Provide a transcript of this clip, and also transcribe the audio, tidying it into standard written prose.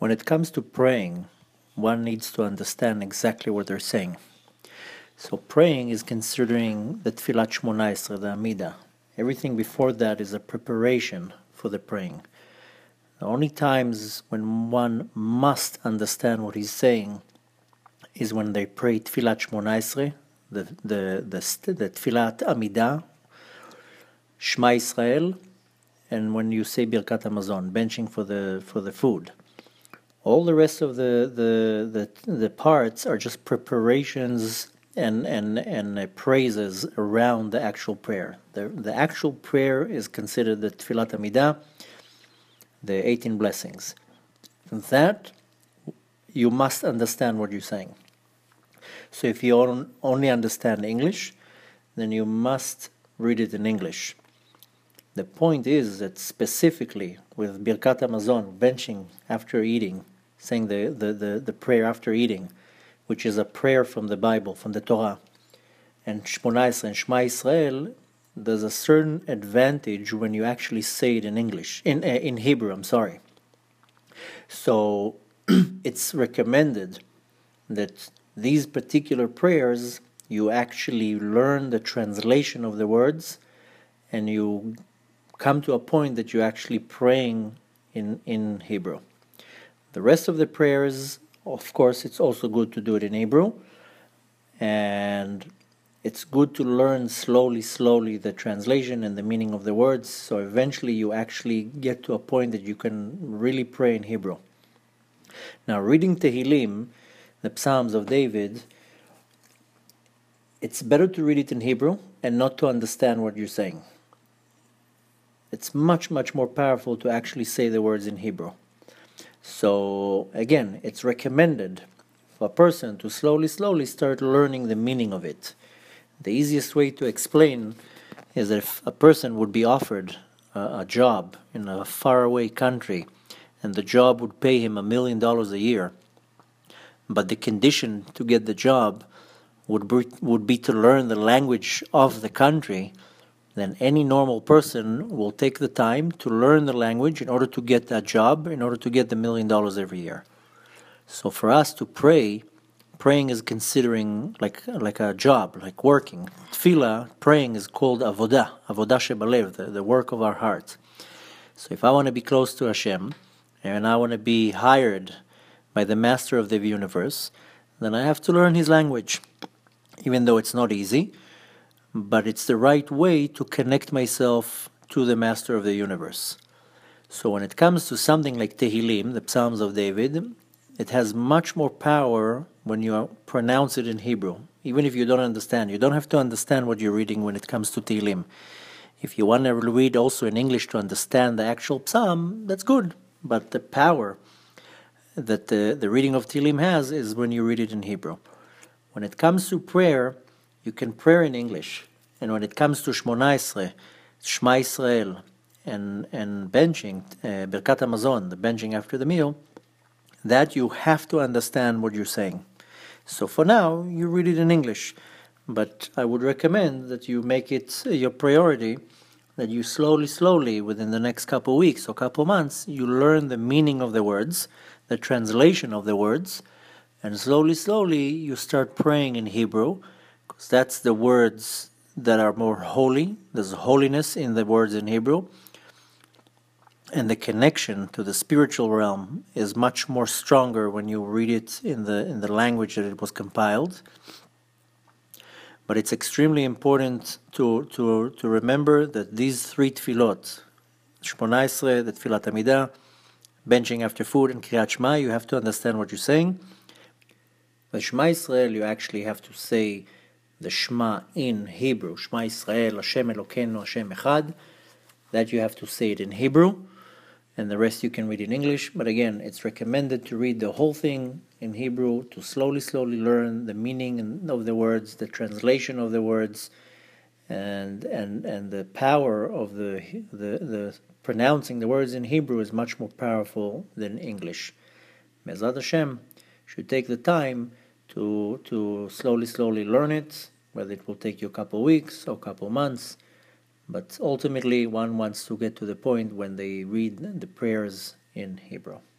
When it comes to praying, one needs to understand exactly what they're saying. So praying is considering the Tfilat Shmona Esrei, the Amidah. Everything before that is a preparation for the praying. The only times when one must understand what he's saying is when they pray Tfilat Shmona Esrei, the Tfilat Amidah, Shema Yisrael, and when you say Birkat Hamazon, benching for the food. All the rest of the parts are just preparations and praises around the actual prayer. The actual prayer is considered the Tfilat Amidah, the 18 blessings. That you must understand what you're saying. So if you only understand English, then you must read it in English. The point is that specifically with Birkat Hamazon, benching after eating, saying the prayer after eating, which is a prayer from the Bible, from the Torah, and Shmona Esrei and Shema Yisrael, there's a certain advantage when you actually say it in English, in Hebrew, I'm sorry. So it's recommended that these particular prayers, you actually learn the translation of the words, and you come to a point that you're actually praying in Hebrew. The rest of the prayers, of course, it's also good to do it in Hebrew, and it's good to learn slowly the translation and the meaning of the words, so eventually you actually get to a point that you can really pray in Hebrew. Now, reading Tehillim, the Psalms of David, it's better to read it in Hebrew and not to understand what you're saying. It's much more powerful to actually say the words in Hebrew. So again, it's recommended for a person to slowly start learning the meaning of it. The easiest way to explain is that if a person would be offered a job in a faraway country, and the job would pay him $1 million a year, but the condition to get the job would be to learn the language of the country, then any normal person will take the time to learn the language in order to get that job, in order to get the $1 million every year. So for us to pray, praying is considering like a job, like working. Tefillah, praying, is called avodah shebalev, the work of our heart. So if I want to be close to Hashem, and I want to be hired by the master of the universe, then I have to learn his language, even though it's not easy. But it's the right way to connect myself to the master of the universe. So when it comes to something like Tehillim, the Psalms of David, it has much more power when you pronounce it in Hebrew. Even if you don't understand, you don't have to understand what you're reading when it comes to Tehillim. If you want to read also in English to understand the actual psalm, that's good. But the power that the reading of Tehillim has is when you read it in Hebrew. When it comes to prayer, you can pray in English, and when it comes to Shmona Esrei, Shema Yisrael, and benching, Birkat Hamazon, the benching after the meal, that you have to understand what you're saying. So for now, you read it in English, but I would recommend that you make it your priority, that you slowly, within the next couple weeks or couple months, you learn the meaning of the words, the translation of the words, and slowly you start praying in Hebrew, because that's the words that are more holy. There's holiness in the words in Hebrew, and the connection to the spiritual realm is much more stronger when you read it in the language that it was compiled. But it's extremely important to remember that these three tefillot, Shmona Esrei, the Tfilat Amidah, benching after food, and Kriyat Shema, you have to understand what you're saying. With Shema Yisrael, you actually have to say the Shema in Hebrew. Shema Yisrael, Hashem Elokeinu, Hashem Echad. That you have to say it in Hebrew, and the rest you can read in English. But again, it's recommended to read the whole thing in Hebrew, to slowly learn the meaning of the words, the translation of the words, and the power of the pronouncing the words in Hebrew is much more powerful than English. Me'ezrat Hashem should take the time to slowly learn it, whether it will take you a couple of weeks or a couple of months. But ultimately, one wants to get to the point when they read the prayers in Hebrew.